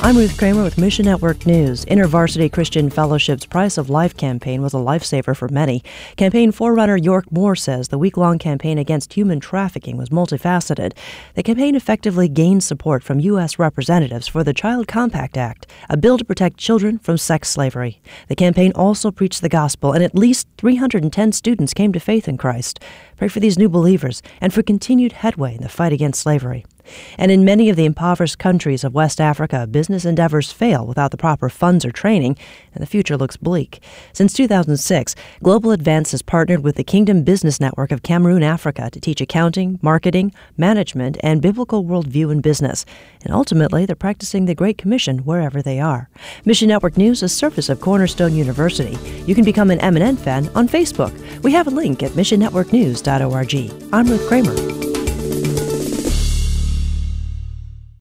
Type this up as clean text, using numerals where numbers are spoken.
I'm Ruth Kramer with Mission Network News. InterVarsity Christian Fellowship's Price of Life campaign was a lifesaver for many. Campaign forerunner York Moore says the week-long campaign against human trafficking was multifaceted. The campaign effectively gained support from U.S. representatives for the Child Compact Act, a bill to protect children from sex slavery. The campaign also preached the gospel, and at least 310 students came to faith in Christ. Pray for these new believers and for continued headway in the fight against slavery. And in many of the impoverished countries of West Africa, business endeavors fail without the proper funds or training, and the future looks bleak. Since 2006, Global Advance has partnered with the Kingdom Business Network of Cameroon, Africa, to teach accounting, marketing, management, and biblical worldview in business. And ultimately, they're practicing the Great Commission wherever they are. Mission Network News is service of Cornerstone University. You can become an M&N fan on Facebook. We have a link at missionnetworknews.org. I'm Ruth Kramer.